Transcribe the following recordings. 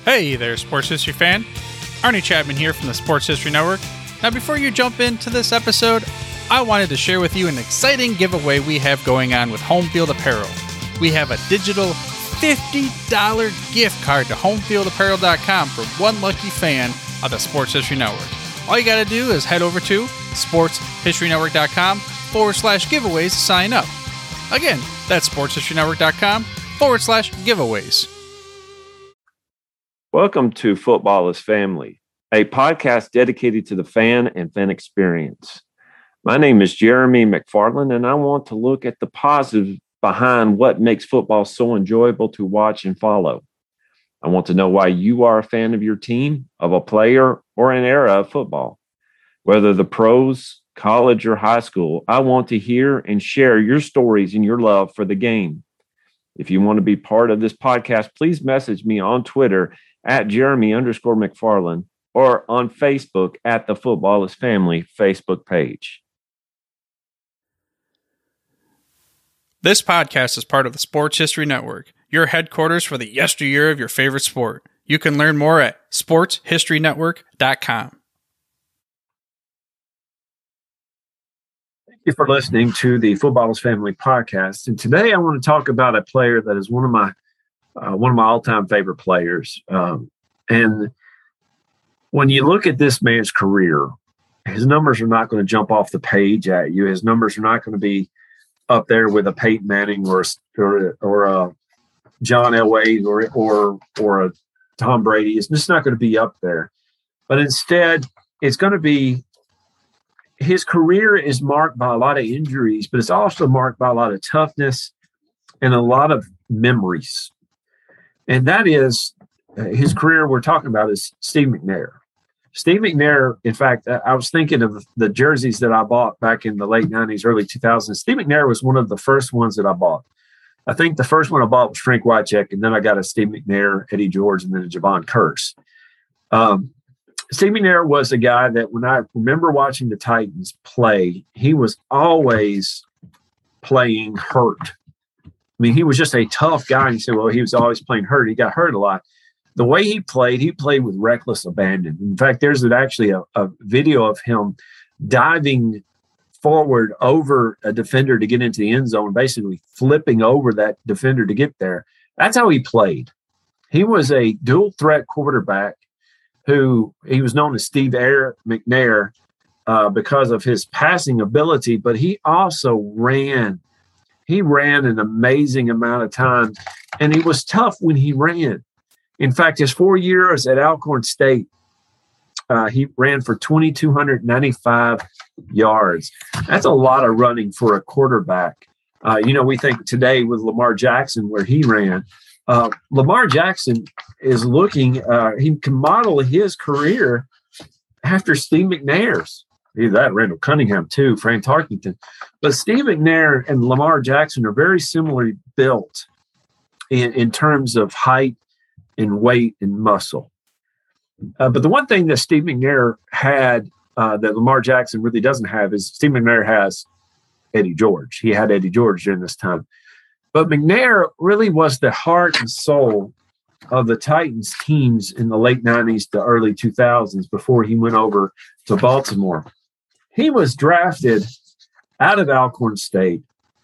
Hey there, Sports History fan. Arnie Chapman here from the Sports History Network. Now, before you jump into this episode, I wanted to share with you an exciting giveaway we have going on with Home Field Apparel. We have a digital $50 gift card to homefieldapparel.com for one lucky fan of the Sports History Network. All you got to do is head over to sportshistorynetwork.com/giveaways to sign up. Again, that's sportshistorynetwork.com/giveaways. Welcome to Football is Family, a podcast dedicated to the fan and fan experience. My name is Jeremy McFarland, and I want to look at the positive behind what makes football so enjoyable to watch and follow. I want to know why you are a fan of your team, of a player, or an era of football. Whether the pros, college, or high school, I want to hear and share your stories and your love for the game. If you want to be part of this podcast, please message me on Twitter at Jeremy_McFarland or on Facebook at the Football is Family Facebook page. This podcast is part of the Sports History Network, your headquarters for the yesteryear of your favorite sport. You can learn more at sportshistorynetwork.com. Thank you for listening to the Football is Family podcast. And today I want to talk about a player that is one of my all-time favorite players. And when you look at this man's career, his numbers are not going to jump off the page at you. His numbers are not going to be up there with a Peyton Manning or a John Elway or a Tom Brady. It's just not going to be up there. But instead, it's going to be his career is marked by a lot of injuries, but it's also marked by a lot of toughness and a lot of memories. And that is his career we're talking about is Steve McNair. Steve McNair, in fact, I was thinking of the jerseys that I bought back in the late 90s, early 2000s. Steve McNair was one of the first ones that I bought. I think the first one I bought was Frank Wycheck, and then I got a Steve McNair, Eddie George, and then a Javon Curse. Steve McNair was a guy that when I remember watching the Titans play, he was always playing hurt. I mean, he was just a tough guy. And you say, well, he was always playing hurt. He got hurt a lot. The way he played with reckless abandon. In fact, there's actually a video of him diving forward over a defender to get into the end zone, basically flipping over that defender to get there. That's how he played. He was a dual threat quarterback who he was known as Steve McNair because of his passing ability, but he also ran. He ran an amazing amount of time, and he was tough when he ran. In fact, his 4 years at Alcorn State, he ran for 2,295 yards. That's a lot of running for a quarterback. We think today with Lamar Jackson where he ran. Lamar Jackson is looking, he can model his career after Steve McNair's. Either that, Randall Cunningham too, Frank Tarkington. But Steve McNair and Lamar Jackson are very similarly built in terms of height and weight and muscle. But the one thing that Steve McNair had that Lamar Jackson really doesn't have is Steve McNair has Eddie George. He had Eddie George during this time. But McNair really was the heart and soul of the Titans teams in the late 90s to early 2000s before he went over to Baltimore. He was drafted out of Alcorn State.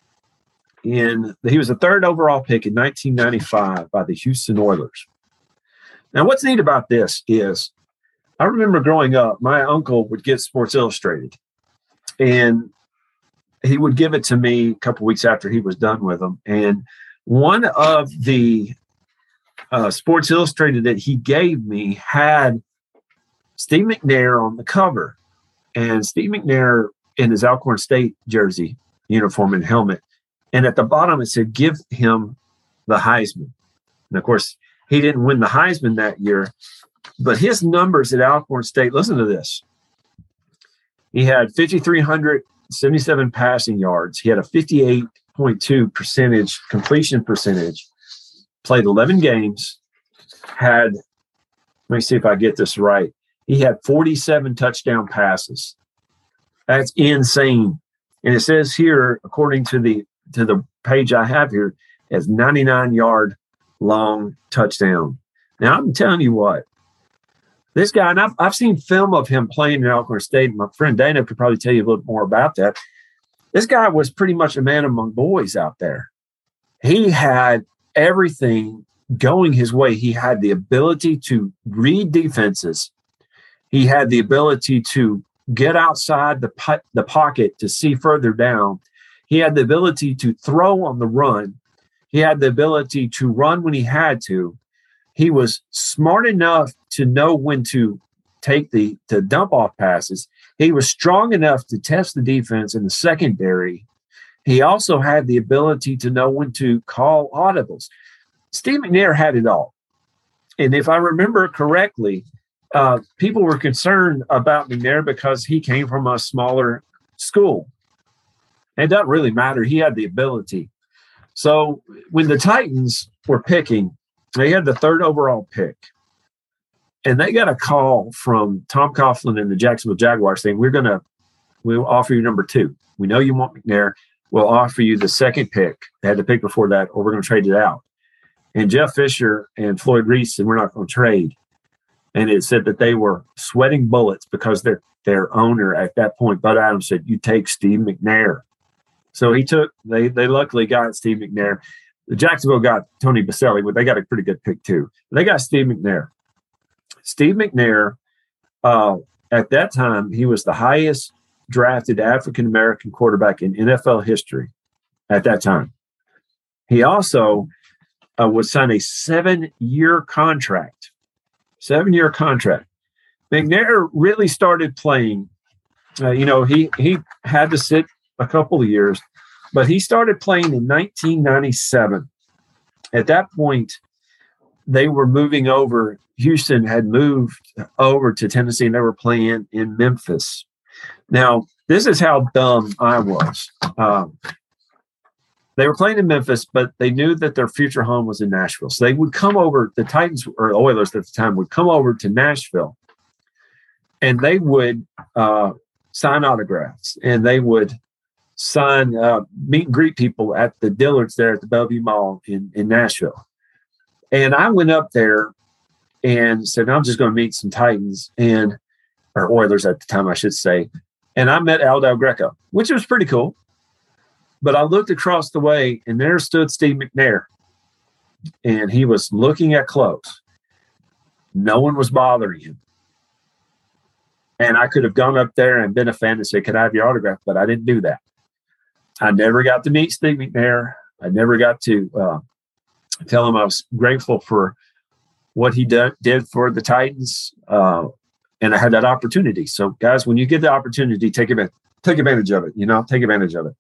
He was the third overall pick in 1995 by the Houston Oilers. Now, what's neat about this is I remember growing up, my uncle would get Sports Illustrated, and he would give it to me a couple weeks after he was done with them. And one of the Sports Illustrated that he gave me had Steve McNair on the cover. And Steve McNair in his Alcorn State jersey, uniform and helmet. And at the bottom, it said, give him the Heisman. And, of course, he didn't win the Heisman that year. But his numbers at Alcorn State, listen to this. He had 5,377 passing yards. He had a 58.2% completion percentage, played 11 games, let me see if I get this right. He had 47 touchdown passes. That's insane. And it says here, according to the page I have here, as 99-yard long touchdown. Now, I'm telling you what, this guy, and I've seen film of him playing in Alcorn State. My friend Dana could probably tell you a little more about that. This guy was pretty much a man among boys out there. He had everything going his way. He had the ability to read defenses. He had the ability to get outside the pocket to see further down. He had the ability to throw on the run. He had the ability to run when he had to. He was smart enough to know when to take the dump off passes. He was strong enough to test the defense in the secondary. He also had the ability to know when to call audibles. Steve McNair had it all. And if I remember correctly, people were concerned about McNair because he came from a smaller school. It doesn't really matter. He had the ability. So when the Titans were picking, they had the 3rd overall pick. And they got a call from Tom Coughlin and the Jacksonville Jaguars saying, we'll offer you number 2. We know you want McNair. We'll offer you the 2nd pick. They had the pick before that, or we're going to trade it out. And Jeff Fisher and Floyd Reese said, we're not going to trade. And it said that they were sweating bullets because their owner at that point, Bud Adams, said, you take Steve McNair. So they luckily got Steve McNair. The Jacksonville got Tony Baselli, but they got a pretty good pick too. They got Steve McNair. Steve McNair, at that time, he was the highest drafted African-American quarterback in NFL history at that time. He also was signed a 7-year contract. 7-year contract. McNair really started playing. He had to sit a couple of years, but he started playing in 1997. At that point, they were moving over. Houston had moved over to Tennessee, and they were playing in Memphis. Now, this is how dumb I was. They were playing in Memphis, but they knew that their future home was in Nashville. So they would come over, the Titans or Oilers at the time would come over to Nashville, and they would sign autographs, and they would sign, meet and greet people at the Dillards there at the Bellevue Mall in Nashville. And I went up there and said, I'm just going to meet some Titans or Oilers at the time, I should say. And I met Al Del Greco, which was pretty cool. But I looked across the way, and there stood Steve McNair, and he was looking at clothes. No one was bothering him. And I could have gone up there and been a fan and said, could I have your autograph? But I didn't do that. I never got to meet Steve McNair. I never got to tell him I was grateful for what he did for the Titans, and I had that opportunity. So, guys, when you get the opportunity, take advantage of it. Take advantage of it.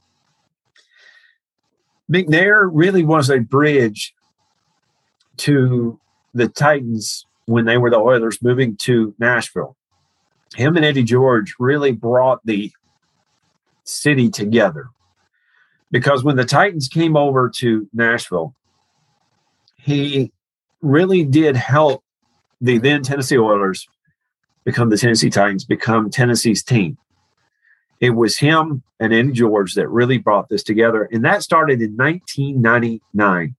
McNair really was a bridge to the Titans when they were the Oilers moving to Nashville. Him and Eddie George really brought the city together, because when the Titans came over to Nashville, he really did help the then Tennessee Oilers become the Tennessee Titans, become Tennessee's team. It was him and Eddie George that really brought this together, and that started in 1999.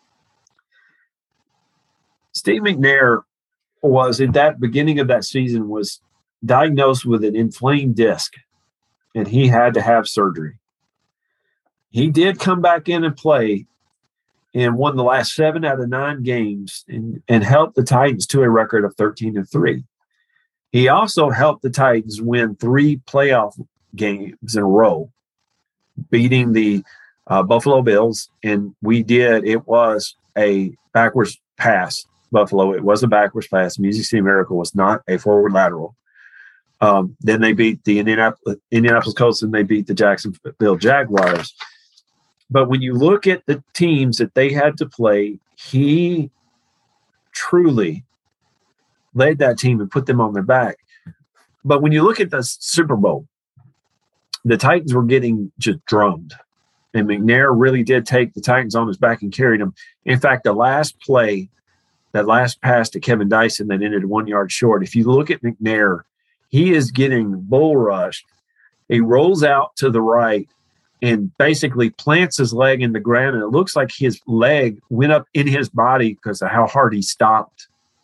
Steve McNair was, at that beginning of that season, was diagnosed with an inflamed disc, and he had to have surgery. He did come back in and play and won the last 7 out of 9 games and helped the Titans to a record of 13-3. He also helped the Titans win 3 playoff games in a row, beating the Buffalo Bills. And it was a backwards pass, Buffalo. It was a backwards pass. Music City Miracle was not a forward lateral. Then they beat the Indianapolis Colts, and they beat the Jacksonville Jaguars. But when you look at the teams that they had to play, he truly led that team and put them on their back. But when you look at the Super Bowl, the Titans were getting just drummed. And McNair really did take the Titans on his back and carried them. In fact, the last play, that last pass to Kevin Dyson that ended 1 yard short, if you look at McNair, he is getting bull rushed. He rolls out to the right and basically plants his leg in the ground, and it looks like his leg went up in his body because of how hard he stopped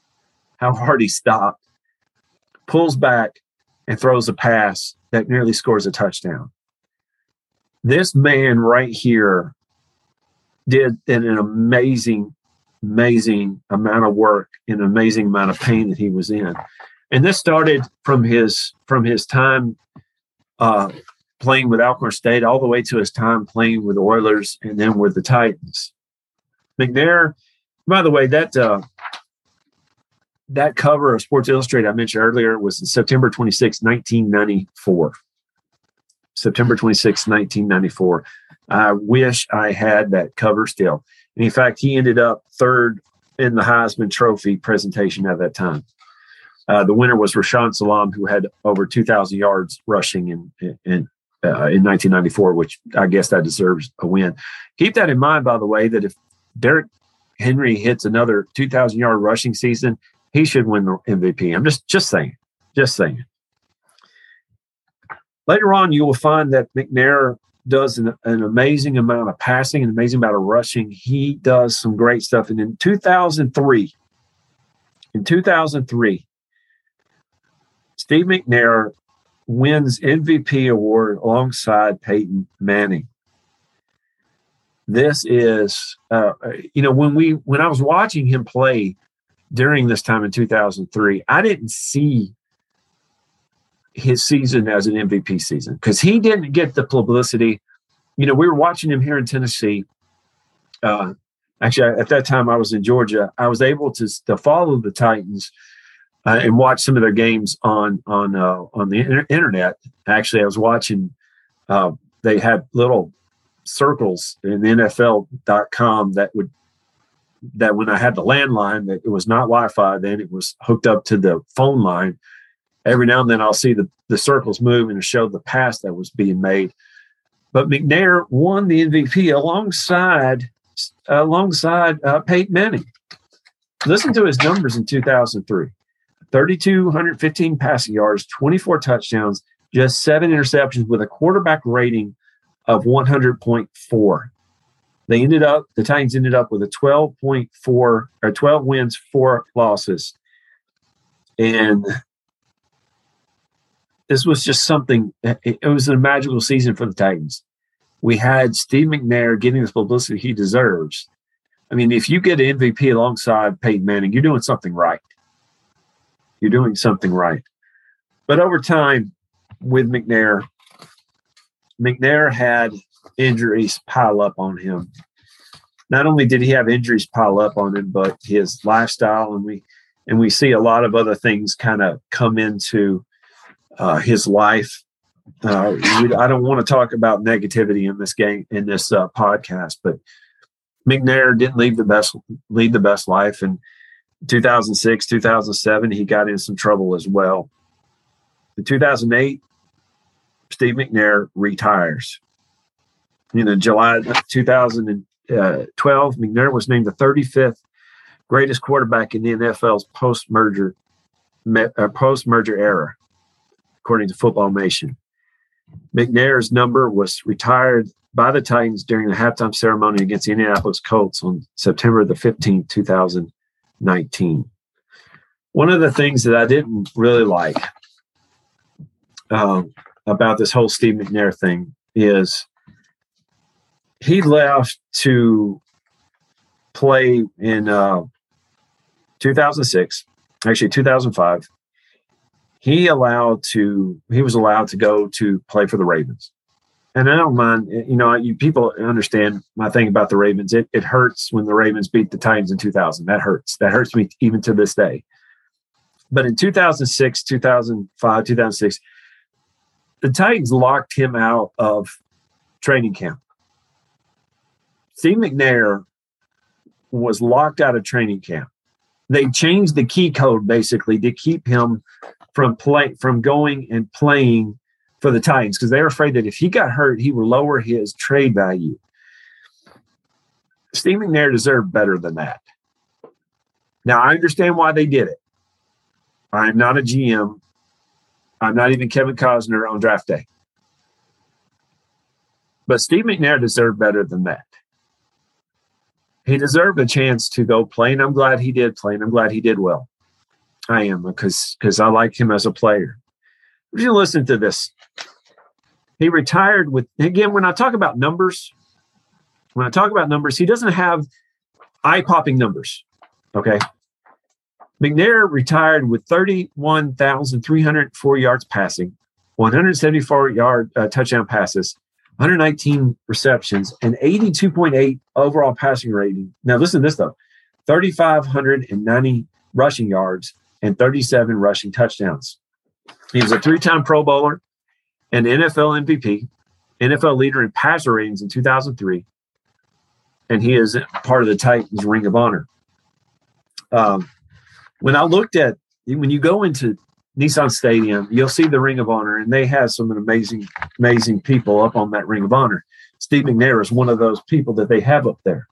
how hard he stopped, pulls back, and throws a pass that nearly scores a touchdown. This man right here did an amazing amount of work and an amazing amount of pain that he was in. And this started from his time playing with Alcorn State all the way to his time playing with the Oilers and then with the Titans. McNair, by the way, that cover of Sports Illustrated I mentioned earlier was September 26, 1994. September 26, 1994. I wish I had that cover still. And in fact, he ended up third in the Heisman Trophy presentation at that time. The winner was Rashaan Salam, who had over 2,000 yards rushing in 1994, which I guess that deserves a win. Keep that in mind, by the way, that if Derrick Henry hits another 2,000-yard rushing season, he should win the MVP. I'm just saying. Later on, you will find that McNair does an amazing amount of passing, an amazing amount of rushing. He does some great stuff. And in 2003, Steve McNair wins MVP award alongside Peyton Manning. This is, when I was watching him play during this time in 2003, I didn't see his season as an MVP season because he didn't get the publicity. We were watching him here in Tennessee. Actually, at that time, I was in Georgia. I was able to follow the Titans and watch some of their games on the internet. Actually, I was watching. They had little circles in NFL.com that when I had the landline, that it was not Wi-Fi. Then it was hooked up to the phone line. Every now and then I'll see the circles move and show the pass that was being made. But McNair won the MVP alongside Peyton Manning. Listen to his numbers in 2003. 3,215 passing yards, 24 touchdowns, just 7 interceptions with a quarterback rating of 100.4. The Titans ended up with a 12.4 or 12 wins, 4 losses. And this was just something. It was a magical season for the Titans. We had Steve McNair getting this publicity he deserves. I mean, if you get an MVP alongside Peyton Manning, you're doing something right. But over time with McNair had injuries pile up on him. Not only did he have injuries pile up on him, but his lifestyle, and we see a lot of other things kind of come into his life. I don't want to talk about negativity in this podcast, but McNair didn't lead the best life. And 2006, 2007, he got in some trouble as well. In 2008, Steve McNair retires. July 2012, McNair was named the 35th greatest quarterback in the NFL's post-merger era, according to Football Nation. McNair's number was retired by the Titans during the halftime ceremony against the Indianapolis Colts on September the 15th, 2019. One of the things that I didn't really like about this whole Steve McNair thing is he left to play in 2006, actually 2005. He was allowed to go to play for the Ravens. And I don't mind, people understand my thing about the Ravens. It hurts when the Ravens beat the Titans in 2000. That hurts. That hurts me even to this day. But in 2006, 2005, 2006, the Titans locked him out of training camp. Steve McNair was locked out of training camp. They changed the key code basically to keep him from going and playing for the Titans because they were afraid that if he got hurt, he would lower his trade value. Steve McNair deserved better than that. Now, I understand why they did it. I'm not a GM. I'm not even Kevin Costner on draft day. But Steve McNair deserved better than that. He deserved a chance to go play, and I'm glad he did play, and I'm glad he did well. I am, because I like him as a player. Would you listen to this? He retired with, again, when I talk about numbers, he doesn't have eye-popping numbers, okay? McNair retired with 31,304 yards passing, 174 touchdown passes, 119 receptions, and 82.8 overall passing rating. Now, listen to this, though. 3,590 rushing yards and 37 rushing touchdowns. He was a 3-time Pro Bowler, an NFL MVP, NFL leader in passer ratings in 2003, and he is part of the Titans Ring of Honor. When you go into Nissan Stadium, you'll see the Ring of Honor, and they have some amazing, amazing people up on that Ring of Honor. Steve McNair is one of those people that they have up there.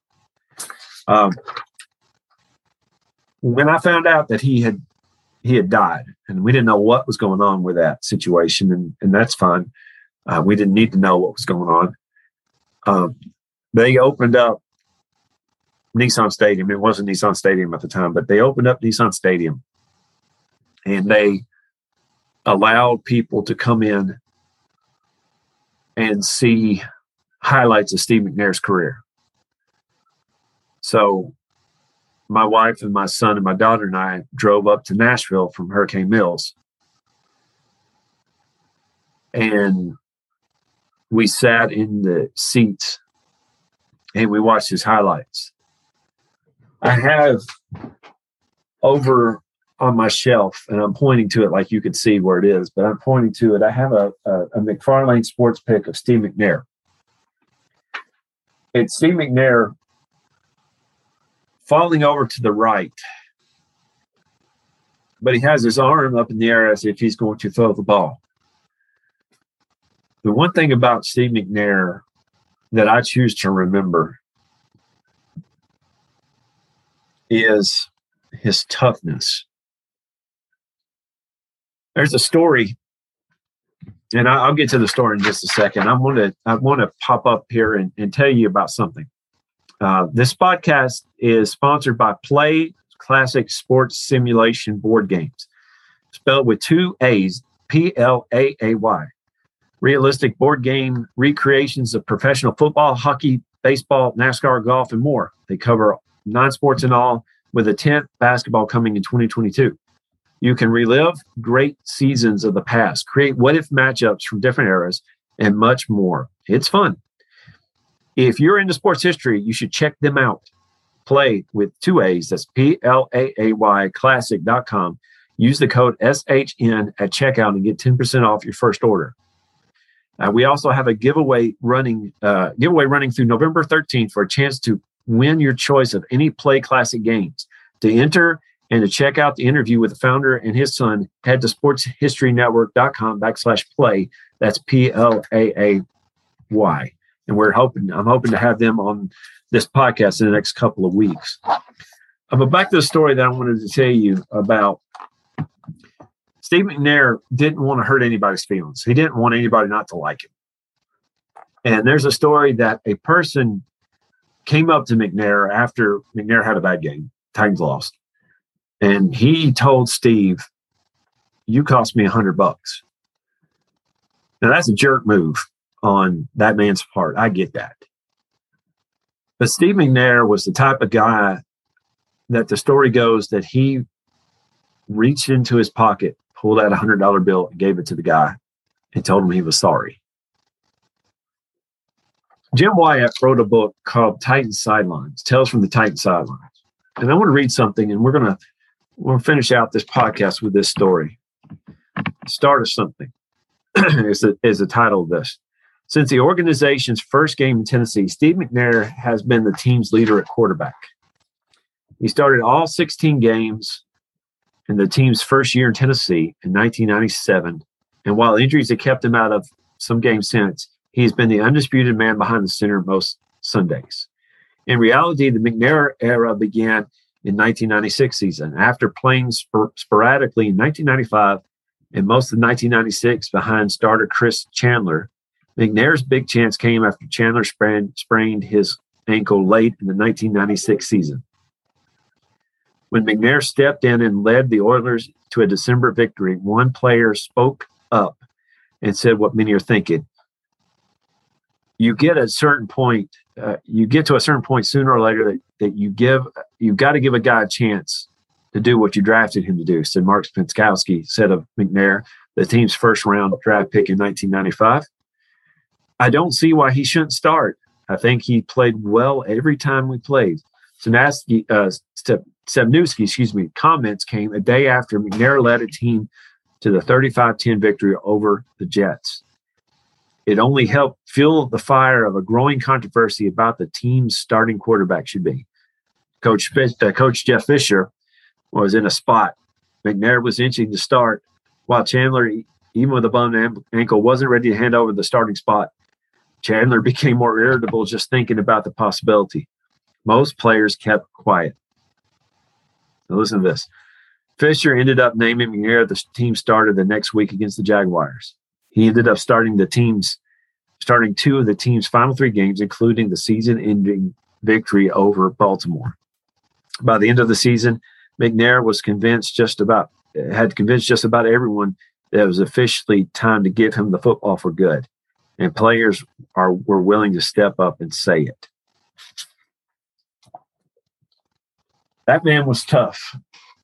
When I found out that he had died, and we didn't know what was going on with that situation, and that's fine. We didn't need to know what was going on. They opened up Nissan Stadium. It wasn't Nissan Stadium at the time, but they opened up Nissan Stadium, and they allowed people to come in and see highlights of Steve McNair's career. So my wife and my son and my daughter and I drove up to Nashville from Hurricane Mills, and we sat in the seats and we watched his highlights. I have over on my shelf, and I'm pointing to it like you could see where it is, but I'm pointing to it. I have a McFarlane sports pick of Steve McNair. It's Steve McNair falling over to the right, but he has his arm up in the air as if he's going to throw the ball. The one thing about Steve McNair that I choose to remember is his toughness. There's a story, and I'll get to the story in just a second. I want to pop up here and tell you about something. This podcast is sponsored by Play Classic Sports Simulation Board Games, spelled with 2 A's, PLAAY. Realistic board game recreations of professional football, hockey, baseball, NASCAR, golf, and more. They cover 9 sports in all, with a 10th basketball coming in 2022. You can relive great seasons of the past, create what-if matchups from different eras, and much more. It's fun. If you're into sports history, you should check them out. Play with 2 A's, that's PLAAY, classic.com. Use the code SHN at checkout and get 10% off your first order. We also have a giveaway running through November 13th for a chance to win your choice of any Play Classic games. To enter and to check out the interview with the founder and his son, head to sportshistorynetwork.com/play. That's PLAAY. And I'm hoping to have them on this podcast in the next couple of weeks. But back to the story that I wanted to tell you about. Steve McNair didn't want to hurt anybody's feelings. He didn't want anybody not to like him. And there's a story that a person came up to McNair after McNair had a bad game. Titans lost. And he told Steve, "You cost me $100." Now that's a jerk move on that man's part. I get that. But Steve McNair was the type of guy that the story goes that he reached into his pocket, pulled out a $100 bill, and gave it to the guy and told him he was sorry. Jim Wyatt wrote a book called Titans Sidelines, Tales from the Titans Sidelines. And I want to read something, and we'll finish out this podcast with this story. Start of Something is the title of this. Since the organization's first game in Tennessee, Steve McNair has been the team's leader at quarterback. He started all 16 games in the team's first year in Tennessee in 1997. And while injuries have kept him out of some games since, he's been the undisputed man behind the center most Sundays. In reality, the McNair era began in 1996 season. After playing sporadically in 1995 and most of 1996 behind starter Chris Chandler, McNair's big chance came after Chandler sprained his ankle late in the 1996 season. When McNair stepped in and led the Oilers to a December victory, one player spoke up and said what many are thinking. You get to a certain point sooner or later that you've got to give a guy a chance to do what you drafted him to do, said Mark Spinskowski, said of McNair, the team's first-round draft pick in 1995. I don't see why he shouldn't start. I think he played well every time we played. Stepniewski, comments came a day after McNair led a team to the 35-10 victory over the Jets. It only helped fuel the fire of a growing controversy about the team's starting quarterback should be. Coach Jeff Fisher was in a spot. McNair was inching to start, while Chandler, even with a bum ankle, wasn't ready to hand over the starting spot. Chandler became more irritable just thinking about the possibility. Most players kept quiet. Now listen to this. Fisher ended up naming McNair the team starter the next week against the Jaguars. He ended up starting two of the team's final 3 games, including the season-ending victory over Baltimore. By the end of the season, McNair had convinced just about everyone that it was officially time to give him the football for good, and players were willing to step up and say it. That man was tough.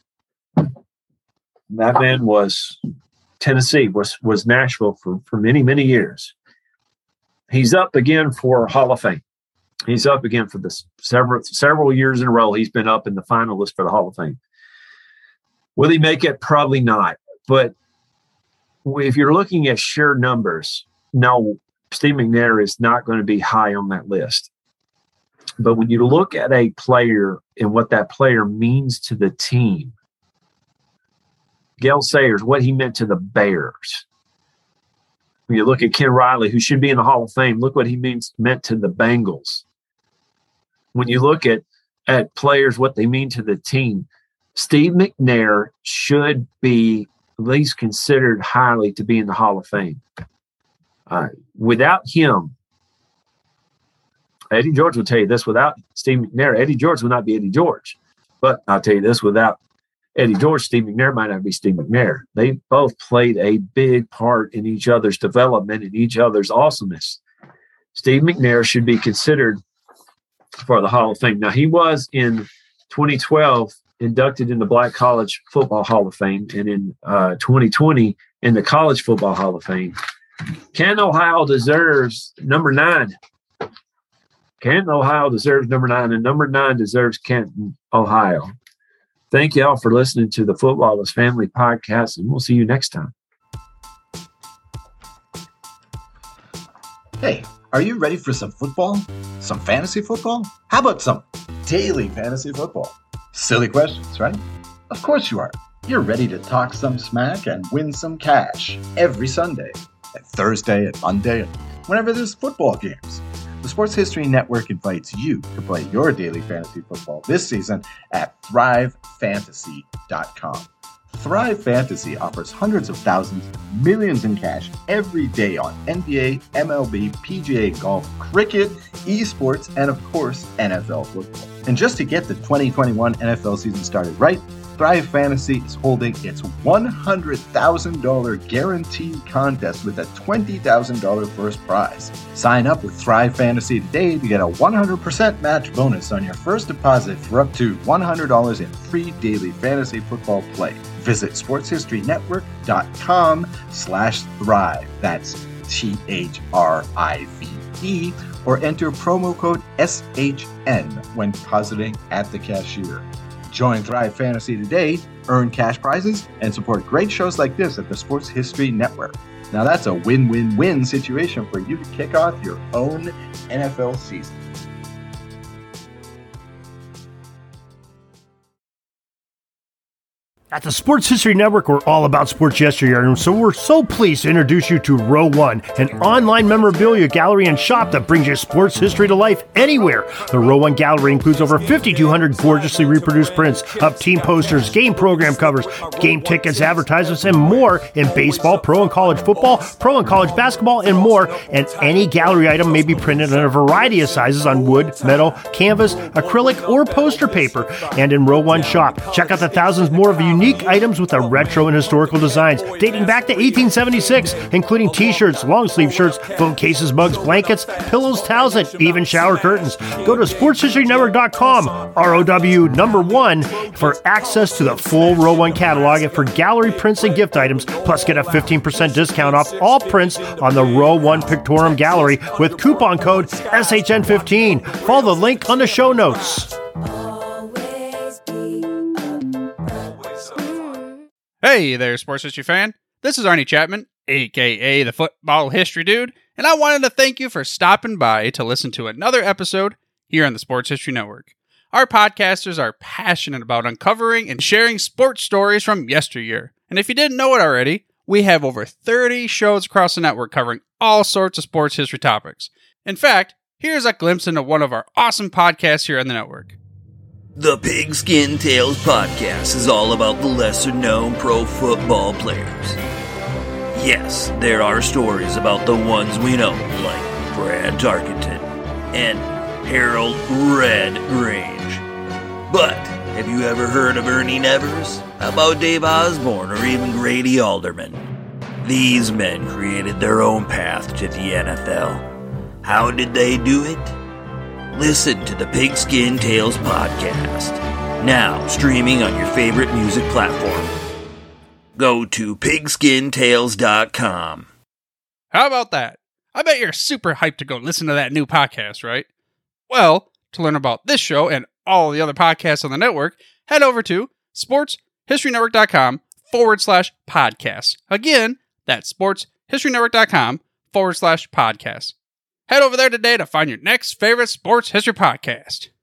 That man was Tennessee, was Nashville for many, many years. He's up again for Hall of Fame. He's up again for this several years in a row. He's been up in the finalist for the Hall of Fame. Will he make it? Probably not. But if you're looking at sheer numbers, no, Steve McNair is not going to be high on that list. But when you look at a player and what that player means to the team, Gale Sayers, what he meant to the Bears. When you look at Ken Riley, who should be in the Hall of Fame, look what he meant to the Bengals. When you look at players, what they mean to the team, Steve McNair should be at least considered highly to be in the Hall of Fame. Without him, Eddie George will tell you this, without Steve McNair, Eddie George would not be Eddie George. But I'll tell you this, without Eddie George, Steve McNair might not be Steve McNair. They both played a big part in each other's development and each other's awesomeness. Steve McNair should be considered for the Hall of Fame. Now, he was in 2012 inducted in the Black College Football Hall of Fame, and in 2020 in the College Football Hall of Fame. Canton, Ohio deserves number 9. Canton, Ohio deserves number 9, and number 9 deserves Canton, Ohio. Thank you all for listening to the Footballers Family Podcast, and we'll see you next time. Hey, are you ready for some football? Some fantasy football? How about some daily fantasy football? Silly questions, right? Of course you are. You're ready to talk some smack and win some cash every Sunday, and Thursday and Monday, and whenever there's football games. The Sports History Network invites you to play your daily fantasy football this season at ThriveFantasy.com. Thrive Fantasy offers hundreds of thousands, millions in cash every day on NBA, MLB, PGA Golf, cricket, esports, and of course, NFL football. And just to get the 2021 NFL season started right, Thrive Fantasy is holding its $100,000 guaranteed contest with a $20,000 first prize. Sign up with Thrive Fantasy today to get a 100% match bonus on your first deposit for up to $100 in free daily fantasy football play. Visit sportshistoryNetwork.com/thrive. That's THRIVE, or enter promo code SHN when depositing at the cashier. Join Thrive Fantasy today, earn cash prizes, and support great shows like this at the Sports History Network. Now that's a win-win-win situation for you to kick off your own NFL season. At the Sports History Network, we're all about sports yesteryear, and so we're so pleased to introduce you to Row One, an online memorabilia gallery and shop that brings your sports history to life anywhere. The Row One gallery includes over 5,200 gorgeously reproduced prints of team posters, game program covers, game tickets, advertisements, and more in baseball, pro and college football, pro and college basketball, and more. And any gallery item may be printed in a variety of sizes on wood, metal, canvas, acrylic, or poster paper. And in Row One shop, check out the thousands more of unique items with the retro and historical designs dating back to 1876, including t-shirts, long sleeve shirts, phone cases, mugs, blankets, pillows, towels, and even shower curtains. Go to sportshistorynetwork.com, ROW1, for access to the full Row One catalog and for gallery prints and gift items, plus get a 15% discount off all prints on the Row One Pictorium Gallery with coupon code SHN15. Follow the link on the show notes. Hey there, sports history fan. This is Arnie Chapman, aka the Football History Dude, and I wanted to thank you for stopping by to listen to another episode here on the Sports History Network. Our podcasters are passionate about uncovering and sharing sports stories from yesteryear. And if you didn't know it already, we have over 30 shows across the network covering all sorts of sports history topics. In fact, here's a glimpse into one of our awesome podcasts here on the network. The Pigskin Tales podcast is all about the lesser-known pro football players. Yes, there are stories about the ones we know, like Brad Tarkenton and Harold Red Grange. But have you ever heard of Ernie Nevers? How about Dave Osborne or even Grady Alderman? These men created their own path to the NFL. How did they do it? Listen to the Pigskin Tales podcast, now streaming on your favorite music platform. Go to pigskintales.com. How about that? I bet you're super hyped to go listen to that new podcast, right? Well, to learn about this show and all the other podcasts on the network, head over to sportshistorynetwork.com/podcast. Again, that's sportshistorynetwork.com/podcast. Head over there today to find your next favorite sports history podcast.